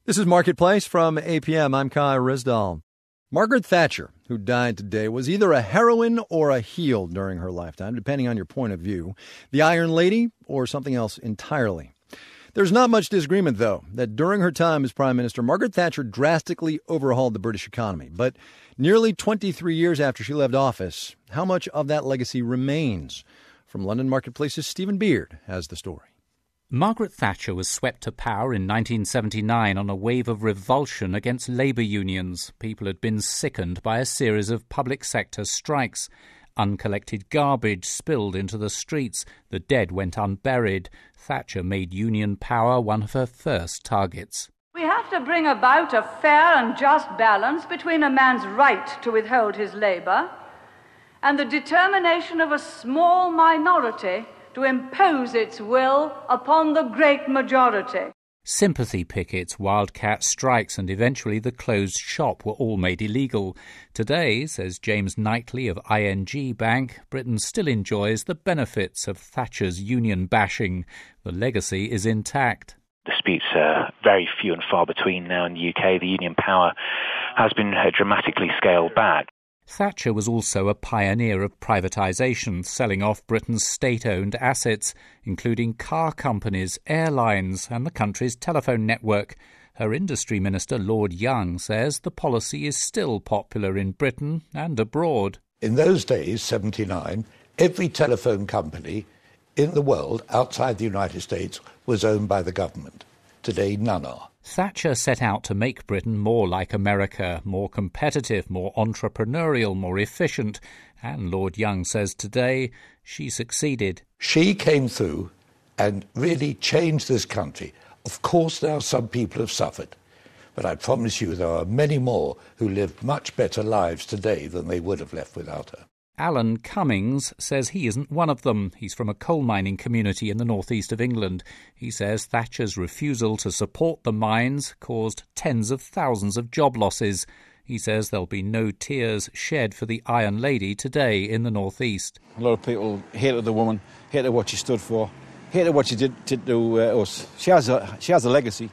This is Marketplace from APM. I'm Kai Rizdal. Margaret Thatcher, who died today, was either a heroine or a heel during her lifetime, depending on your point of view. The Iron Lady or something else entirely. There's not much disagreement, though, that during her time as Prime Minister, Margaret Thatcher drastically overhauled the British economy. But nearly 23 years after she left office, how much of that legacy remains? From London Marketplace's Stephen Beard has the story. Margaret Thatcher was swept to power in 1979 on a wave of revulsion against labour unions. People had been sickened by a series of public sector strikes. Uncollected garbage spilled into the streets. The dead went unburied. Thatcher made union power one of her first targets. We have to bring about a fair and just balance between a man's right to withhold his labour and the determination of a small minority to impose its will upon the great majority. Sympathy pickets, wildcat strikes and eventually the closed shop were all made illegal. Today, says James Knightley of ING Bank, Britain still enjoys the benefits of Thatcher's union bashing. The legacy is intact. Disputes are very few and far between now in the UK. The union power has been dramatically scaled back. Thatcher was also a pioneer of privatisation, selling off Britain's state-owned assets, including car companies, airlines and the country's telephone network. Her industry minister, Lord Young, says the policy is still popular in Britain and abroad. In those days, 79, every telephone company in the world outside the United States was owned by the government. Today, none are. Thatcher set out to make Britain more like America, more competitive, more entrepreneurial, more efficient. And Lord Young says today she succeeded. She came through and really changed this country. Of course, now some people have suffered. But I promise you there are many more who live much better lives today than they would have left without her. Alan Cummings says he isn't one of them. He's from a coal mining community in the northeast of England. He says Thatcher's refusal to support the mines caused tens of thousands of job losses. He says there'll be no tears shed for the Iron Lady today in the northeast. A lot of people hated the woman, hated what she stood for, hated what she did to us. She has a legacy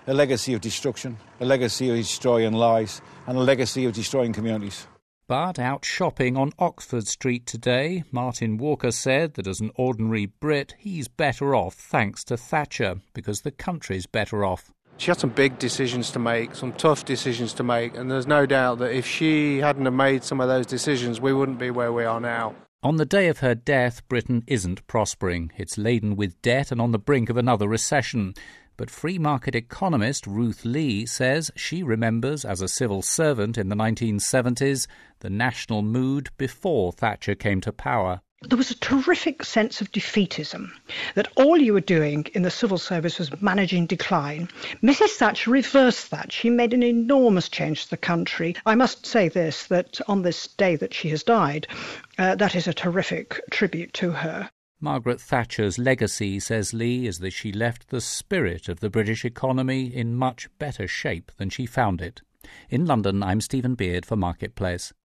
of destruction, a legacy of destroying lives, and a legacy of destroying communities. But out shopping on Oxford Street today, Martin Walker said that as an ordinary Brit, he's better off thanks to Thatcher, because the country's better off. She had some big decisions to make, some tough decisions to make, and there's no doubt that if she hadn't have made some of those decisions, we wouldn't be where we are now. On the day of her death, Britain isn't prospering. It's laden with debt and on the brink of another recession. But free market economist Ruth Lee says she remembers as a civil servant in the 1970s the national mood before Thatcher came to power. There was a terrific sense of defeatism, that all you were doing in the civil service was managing decline. Mrs Thatcher reversed that. She made an enormous change to the country. I must say this, that on this day that she has died, that is a terrific tribute to her. Margaret Thatcher's legacy, says Lee, is that she left the spirit of the British economy in much better shape than she found it. In London, I'm Stephen Beard for Marketplace.